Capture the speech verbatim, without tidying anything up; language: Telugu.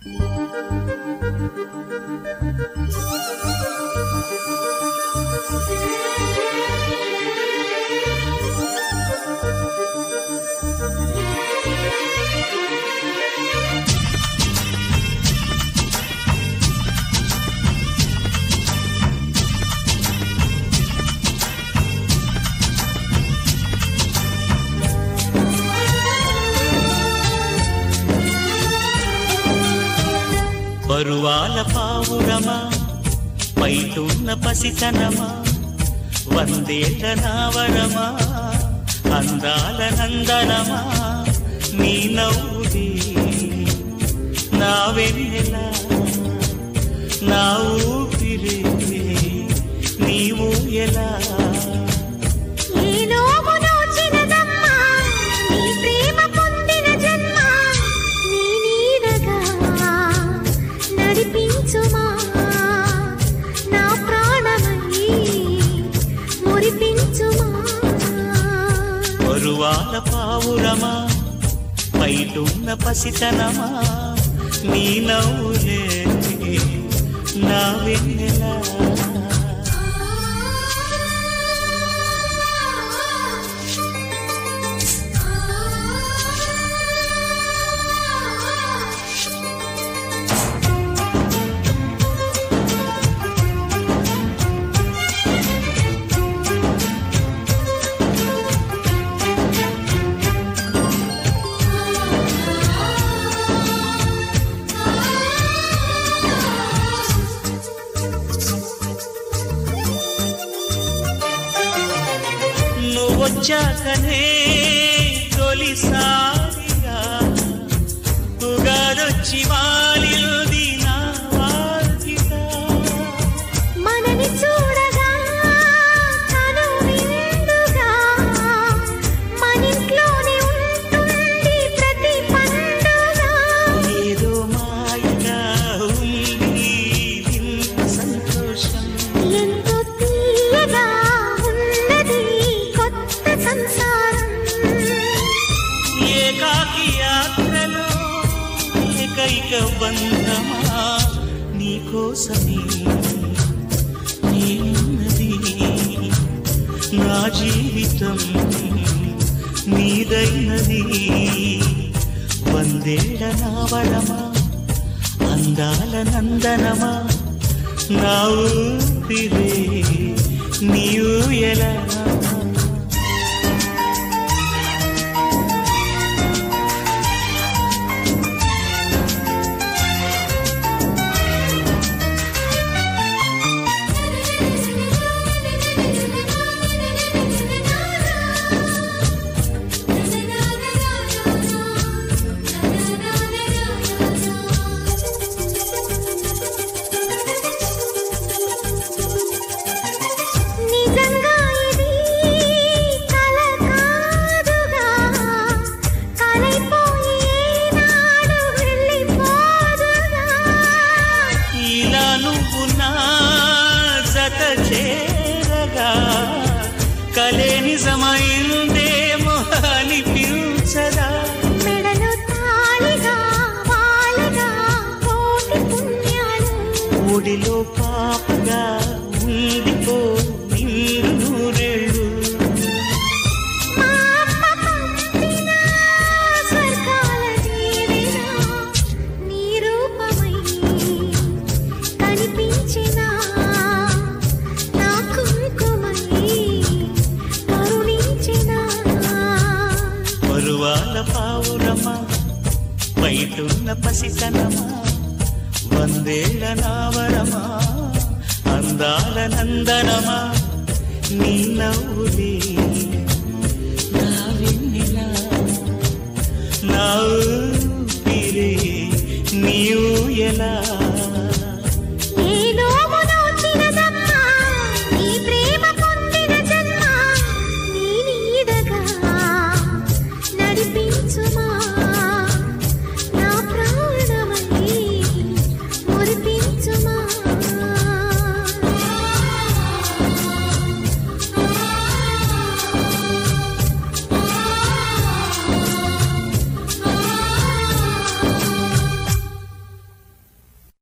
పరువాల పావురమా పైటున్న పసితనమా వందేట నావరమా అందాల నందనమా నీ నవ్వుదే నా వెన్నెల నా ఊపిరే నీవు ఎలా పరువాల పావురమా పైటున్న పసితనమా నీ నవ్వులే నా వెన్నెల వచ్చాకనే తొలిసారిగా ఉగాదొచ్చి వాలింది నా వాకిట మనని చూడగా తను విందుగా మనింట్లోనే ఉంటుంది ప్రతి పండుగ ఏదో మాయగా ఉంది ఇంత సంతోషం ఎంతో తీయగా ఏకాకి యాత్రలో ఏకైక బంధమా నీకోసమే నేనున్నది నా జీవితం నీదైనది వందేళ్ల నావడమా అందాల నందనమా నా ఊపిరే నీవు ఎలా కలే నిజమైందేమో అనిపించదా మెడలో తాళిగా వాలిగా కోటి పుణ్యాలు ఒడిలో పాపగా ఉండిపో నిండు నూరేళ్ళు స్వర్గాల జీవినా నీ రూపమై కనిపించిన పరువాల పావురమా పైటున్న పసితనమా వందేళ్ల నావరమా అందాల నందనమా నీ నవ్వులే నా వెన్నెల నా ఊపిరే నీవు ఎలా